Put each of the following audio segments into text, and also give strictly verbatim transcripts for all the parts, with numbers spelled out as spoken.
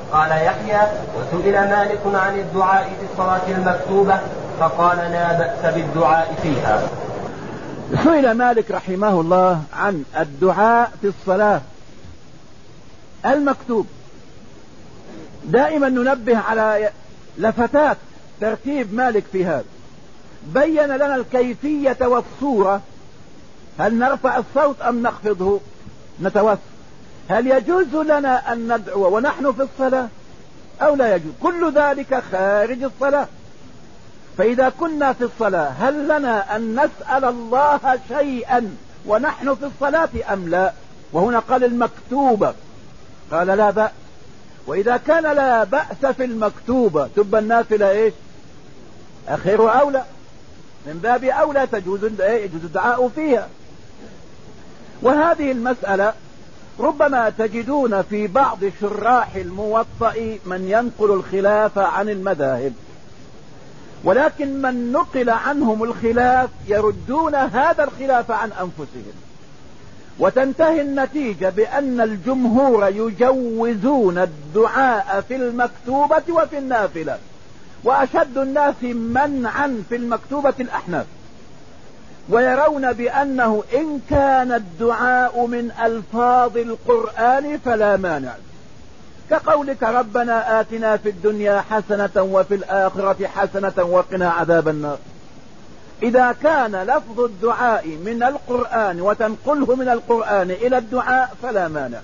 قال يحيى: وسئل مالك عن الدعاء في الصلاة المكتوبة فقال: لا بأس بالدعاء فيها. سئل مالك رحمه الله عن الدعاء في الصلاة المكتوب. دائما ننبه على لفتات ترتيب مالك في هذا. بين لنا الكيفية والصورة، هل نرفع الصوت أم نخفضه نتوسط، هل يجوز لنا أن ندعو ونحن في الصلاة أو لا يجوز، كل ذلك خارج الصلاة. فإذا كنا في الصلاة هل لنا أن نسأل الله شيئا ونحن في الصلاة أم لا؟ وهنا قال المكتوبة، قال لا بأس. وإذا كان لا بأس في المكتوبة تبقى النافلة إيش؟ أخير أولى، من باب أولى تجوز يجوز الدعاء فيها. وهذه المسألة ربما تجدون في بعض شراح الموطأ من ينقل الخلاف عن المذاهب، ولكن من نقل عنهم الخلاف يردون هذا الخلاف عن أنفسهم، وتنتهي النتيجة بأن الجمهور يجوزون الدعاء في المكتوبة وفي النافلة، وأشد الناس منعا في المكتوبة الأحناف، ويرون بأنه إن كان الدعاء من ألفاظ القرآن فلا مانع، كقولك ربنا آتنا في الدنيا حسنة وفي الآخرة حسنة وقنا عذاب النار. إذا كان لفظ الدعاء من القرآن وتنقله من القرآن إلى الدعاء فلا مانع.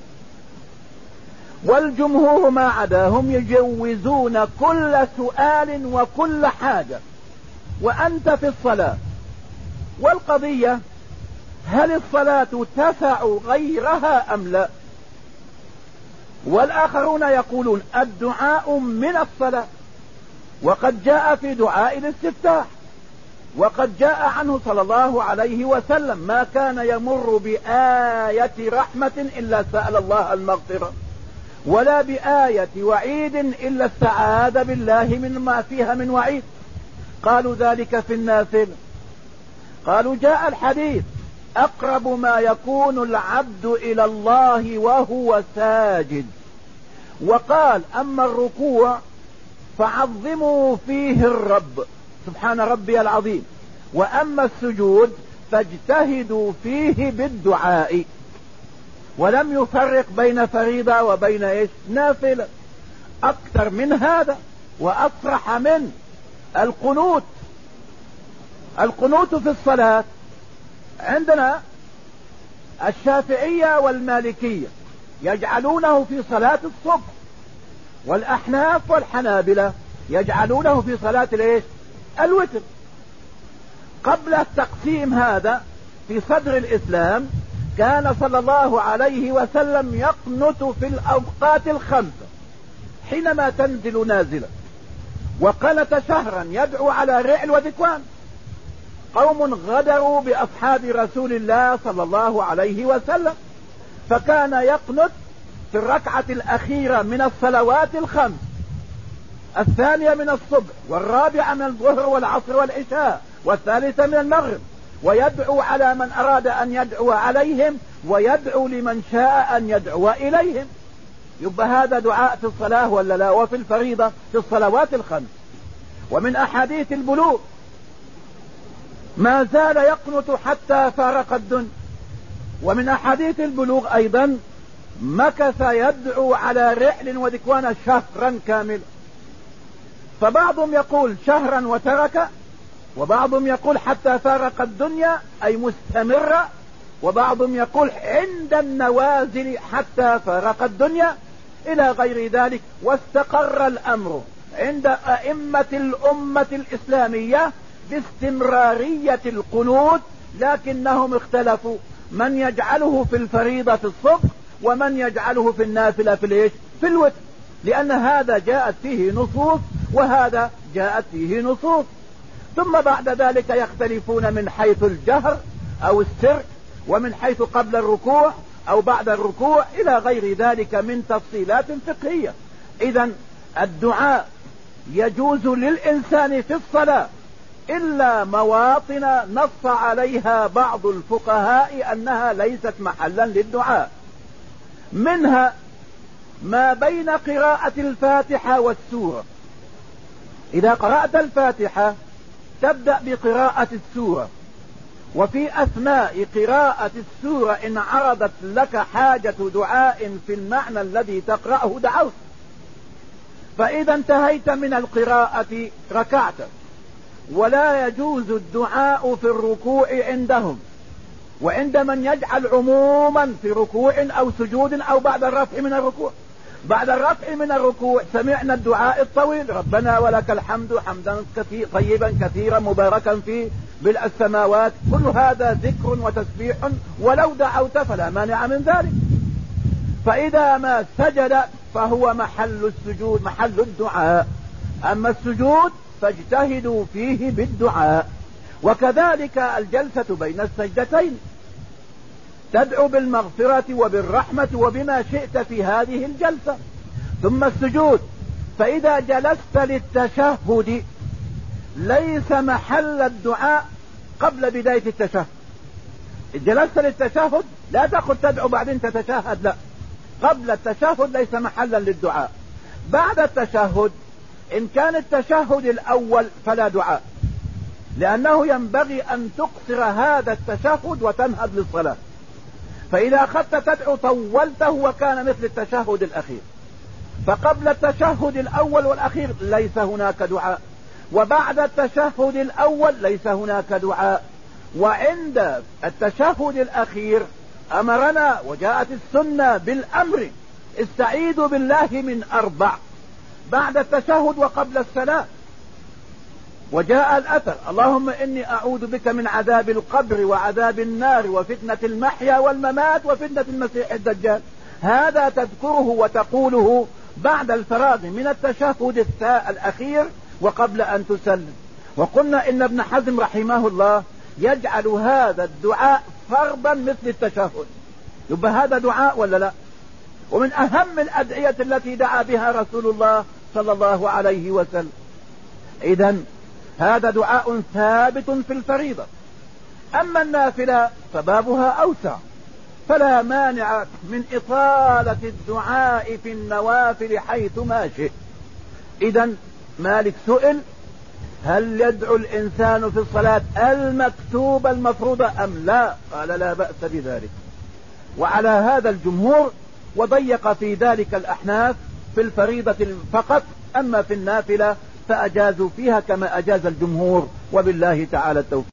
والجمهور ما عداهم يجوزون كل سؤال وكل حاجة وأنت في الصلاة. والقضية هل الصلاة تسع غيرها أم لا؟ والآخرون يقولون الدعاء من الصلاة، وقد جاء في دعاء الاستفتاح، وقد جاء عنه صلى الله عليه وسلم ما كان يمر بآية رحمة إلا سأل الله المغفرة، ولا بآية وعيد إلا استعاذ بالله من ما فيها من وعيد. قالوا ذلك في النافلة. قالوا جاء الحديث أقرب ما يكون العبد إلى الله وهو ساجد، وقال أما الركوع فعظموا فيه الرب سبحان ربي العظيم، وأما السجود فاجتهدوا فيه بالدعاء، ولم يفرق بين فريضة وبين إيش؟ نافلة. أكثر من هذا وأصرح من القنوت. القنوت في الصلاة عندنا الشافعية والمالكية يجعلونه في صلاة الصبح، والأحناف والحنابلة يجعلونه في صلاة الايش؟ الوتر. قبل التقسيم هذا في صدر الإسلام كان صلى الله عليه وسلم يقنت في الأوقات الخمسة حينما تنزل نازلة، وقنت شهرا يدعو على رعل وذكوان. قوم غدروا بأصحاب رسول الله صلى الله عليه وسلم، فكان يقنت في الركعة الأخيرة من الصلوات الخمس، الثانية من الصبح، والرابعة من الظهر والعصر والعشاء، والثالثة من المغرب، ويدعو على من أراد أن يدعو عليهم، ويدعو لمن شاء أن يدعو إليهم. يبقى هذا دعاء في الصلاة ولا لا؟ وفي الفريضة في الصلوات الخمس. ومن أحاديث البلوغ ما زال يقنت حتى فارق الدنيا. ومن أحاديث البلوغ أيضا مكث يدعو على رحل وذكوان شهرا كاملا. فبعضهم يقول شهرا وترك، وبعضهم يقول حتى فارق الدنيا أي مستمرة، وبعضهم يقول عند النوازل حتى فارق الدنيا إلى غير ذلك. واستقر الأمر عند أئمة الأمة الإسلامية باستمرارية القنوت، لكنهم اختلفوا من يجعله في الفريضة في الصبح ومن يجعله في النافلة في الايش؟ في الوتر، لأن هذا جاءت فيه نصوص وهذا جاءت فيه نصوص. ثم بعد ذلك يختلفون من حيث الجهر أو السر، ومن حيث قبل الركوع أو بعد الركوع إلى غير ذلك من تفصيلات فقهية. إذن الدعاء يجوز للإنسان في الصلاة إلا مواطن نص عليها بعض الفقهاء أنها ليست محلا للدعاء. منها ما بين قراءة الفاتحة والسورة. إذا قرأت الفاتحة تبدأ بقراءة السورة، وفي أثناء قراءة السورة إن عرضت لك حاجة دعاء في المعنى الذي تقرأه دعوت، فإذا انتهيت من القراءة ركعت. ولا يجوز الدعاء في الركوع عندهم، وعند من يجعل عموما في ركوع أو سجود أو بعد الرفع من الركوع. بعد الرفع من الركوع سمعنا الدعاء الطويل: ربنا ولك الحمد حمدا كثير طيبا كثيرا مباركا فيه ملء السماوات. كل هذا ذكر وتسبيح، ولو دعوت فلا مانع من ذلك. فإذا ما سجد فهو محل السجود، محل الدعاء. أما السجود فاجتهدوا فيه بالدعاء. وكذلك الجلسة بين السجدتين تدعو بالمغفرة وبالرحمة وبما شئت في هذه الجلسة. ثم السجود، فإذا جلست للتشهد ليس محل الدعاء قبل بداية التشهد. جلست للتشهد لا تقل تدعو بعدين تتشهد، لا، قبل التشهد ليس محلا للدعاء. بعد التشهد إن كان التشهد الأول فلا دعاء، لأنه ينبغي أن تقصر هذا التشهد وتنهض للصلاة. فإذا أخذت تدعو طولته وكان مثل التشهد الأخير. فقبل التشهد الأول والأخير ليس هناك دعاء، وبعد التشهد الأول ليس هناك دعاء. وعند التشهد الأخير أمرنا وجاءت السنة بالأمر: استعيذوا بالله من أربع، بعد التشهد وقبل السلام. وجاء الأثر: اللهم إني أعوذ بك من عذاب القبر وعذاب النار وفتنة المحيا والممات وفتنة المسيح الدجال. هذا تذكره وتقوله بعد الفراغ من التشهد الأخير وقبل أن تسلم. وقلنا إن ابن حزم رحمه الله يجعل هذا الدعاء فرضا مثل التشهد. يبقى هذا دعاء ولا لا؟ ومن أهم الأدعية التي دعا بها رسول الله صلى الله عليه وسلم. إذن هذا دعاء ثابت في الفريضة. أما النافلة فبابها أوسع، فلا مانع من إطالة الدعاء في النوافل حيث ما شئ. إذن مالك سئل: هل يدعو الإنسان في الصلاة المكتوبة المفروضة أم لا؟ قال: لا بأس بذلك. وعلى هذا الجمهور، وضيق في ذلك الأحناف في الفريضة فقط، أما في النافلة فأجازوا فيها كما أجاز الجمهور، وبالله تعالى التوفيق.